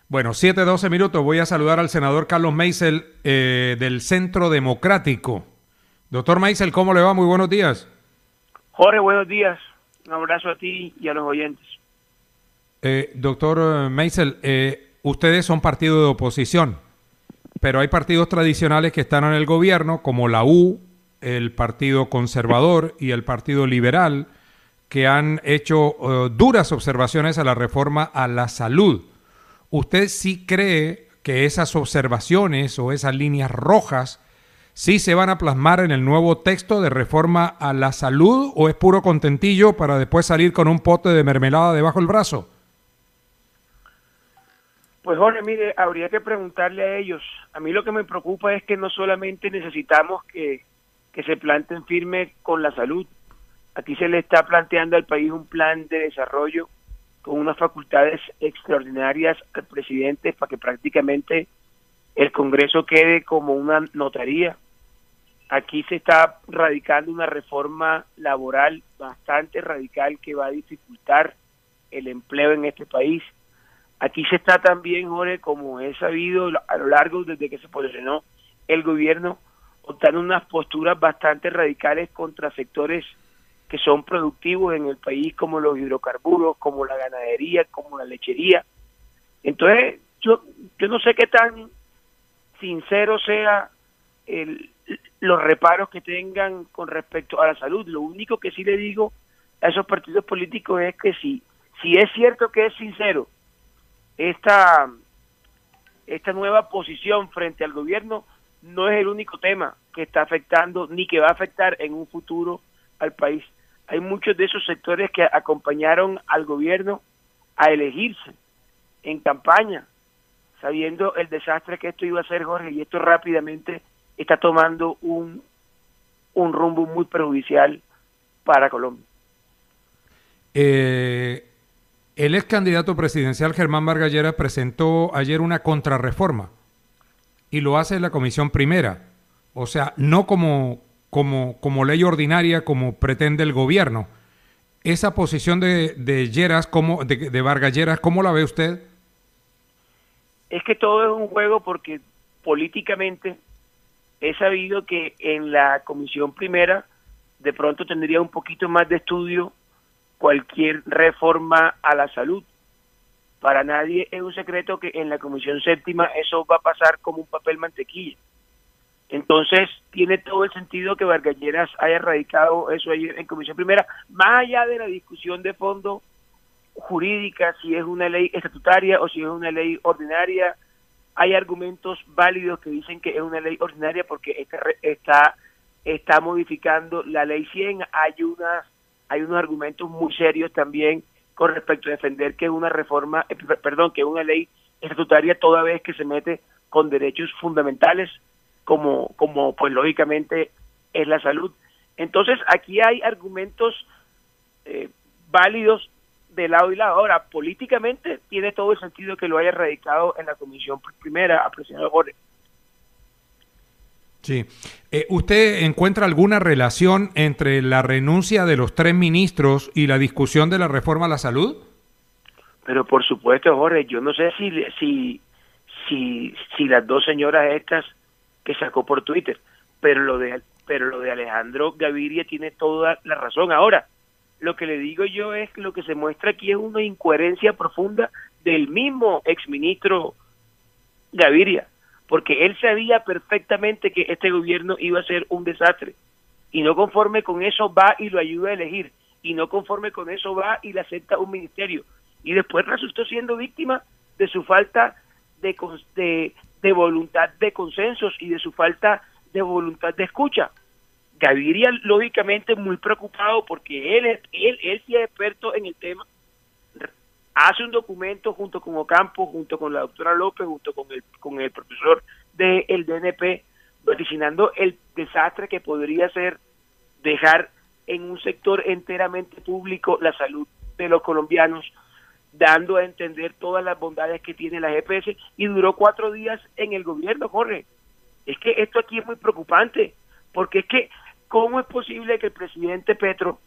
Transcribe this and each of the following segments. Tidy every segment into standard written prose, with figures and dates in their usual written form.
Bueno, 7:12. Voy a saludar al senador Carlos Meisel del Centro Democrático. Doctor Meisel, ¿cómo le va? Muy buenos días. Jorge, buenos días. Un abrazo a ti y a los oyentes. Doctor Meisel, ustedes son partido de oposición, pero hay partidos tradicionales que están en el gobierno, como la U, el Partido Conservador y el Partido Liberal, que han hecho duras observaciones a la reforma a la salud. ¿Usted sí cree que esas observaciones o esas líneas rojas sí se van a plasmar en el nuevo texto de reforma a la salud, o es puro contentillo para después salir con un pote de mermelada debajo del brazo? Pues Jorge, mire, habría que preguntarle a ellos. A mí lo que me preocupa es que no solamente necesitamos que se planten firme con la salud. Aquí se le está planteando al país un plan de desarrollo con unas facultades extraordinarias al presidente para que prácticamente el Congreso quede como una notaría. Aquí se está radicando una reforma laboral bastante radical que va a dificultar el empleo en este país. Aquí se está también, Jorge, como he sabido a lo largo desde que se posicionó el gobierno, optando unas posturas bastante radicales contra sectores que son productivos en el país, como los hidrocarburos, como la ganadería, como la lechería. Entonces, yo no sé qué tan sincero sea los reparos que tengan con respecto a la salud. Lo único que sí le digo a esos partidos políticos es que si es cierto que es sincero esta nueva posición frente al gobierno, no es el único tema que está afectando ni que va a afectar en un futuro al país. Hay muchos de esos sectores que acompañaron al gobierno a elegirse en campaña, sabiendo el desastre que esto iba a ser, Jorge, y esto rápidamente está tomando un rumbo muy perjudicial para Colombia. El ex candidato presidencial Germán Vargas Lleras presentó ayer una contrarreforma y lo hace en la Comisión Primera, o sea, no como ley ordinaria como pretende el gobierno. Esa posición de Lleras, de Vargas Lleras, ¿cómo la ve usted? Es que todo es un juego porque políticamente he sabido que en la Comisión Primera de pronto tendría un poquito más de estudio cualquier reforma a la salud. Para nadie es un secreto que en la Comisión Séptima eso va a pasar como un papel mantequilla. Entonces, tiene todo el sentido que Vargas Lleras haya radicado eso ayer en Comisión Primera, más allá de la discusión de fondo jurídica, si es una ley estatutaria o si es una ley ordinaria. Hay argumentos válidos que dicen que es una ley ordinaria porque está modificando la ley 100. Hay unos argumentos muy serios también con respecto a defender que es una reforma, que es una ley estatutaria toda vez que se mete con derechos fundamentales como pues lógicamente es la salud. Entonces aquí hay argumentos válidos de lado y lado. Ahora, políticamente tiene todo el sentido que lo haya radicado en la Comisión Primera, apreciado Jorge. Sí. ¿Usted encuentra alguna relación entre la renuncia de los 3 ministros y la discusión de la reforma a la salud? Pero por supuesto, Jorge, yo no sé si las dos señoras estas que sacó por Twitter, pero lo de Alejandro Gaviria tiene toda la razón. Ahora, lo que le digo yo es que lo que se muestra aquí es una incoherencia profunda del mismo exministro Gaviria, porque él sabía perfectamente que este gobierno iba a ser un desastre, y no conforme con eso va y lo ayuda a elegir, y no conforme con eso va y le acepta un ministerio, y después resultó siendo víctima de su falta de voluntad de consensos y de su falta de voluntad de escucha. Gaviria, lógicamente, muy preocupado porque él sí es experto en el tema, hace un documento junto con Ocampo, junto con la doctora López, junto con el profesor del DNP, vaticinando el desastre que podría ser dejar en un sector enteramente público la salud de los colombianos, dando a entender todas las bondades que tiene la GPS, y duró 4 días en el gobierno, Jorge. Es que esto aquí es muy preocupante, porque es que ¿cómo es posible que el presidente Petro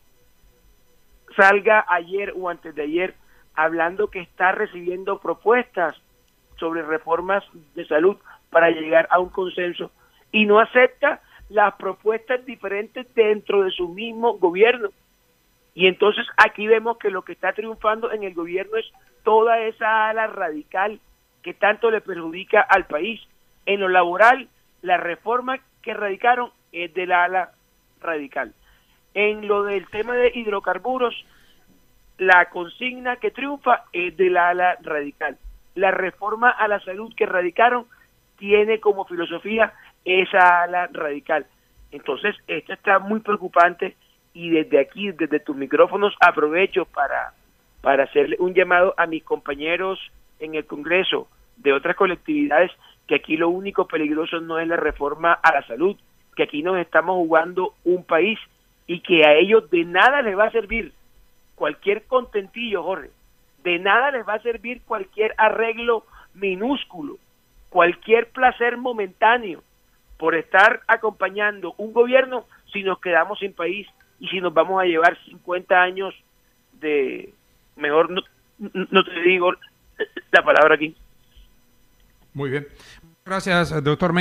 salga ayer o antes de ayer hablando que está recibiendo propuestas sobre reformas de salud para llegar a un consenso y no acepta las propuestas diferentes dentro de su mismo gobierno. Y entonces aquí vemos que lo que está triunfando en el gobierno es toda esa ala radical que tanto le perjudica al país. En lo laboral, la reforma que radicaron es de la ala radical. En lo del tema de hidrocarburos, la consigna que triunfa es de la ala radical. La reforma a la salud que radicaron tiene como filosofía esa ala radical. Entonces, esto está muy preocupante y desde aquí, desde tus micrófonos, aprovecho para hacerle un llamado a mis compañeros en el Congreso de otras colectividades, que aquí lo único peligroso no es la reforma a la salud, que aquí nos estamos jugando un país y que a ellos de nada les va a servir cualquier contentillo, Jorge, de nada les va a servir cualquier arreglo minúsculo, cualquier placer momentáneo por estar acompañando un gobierno si nos quedamos sin país y si nos vamos a llevar 50 años de, mejor no te digo la palabra aquí. Muy bien. Gracias, doctor.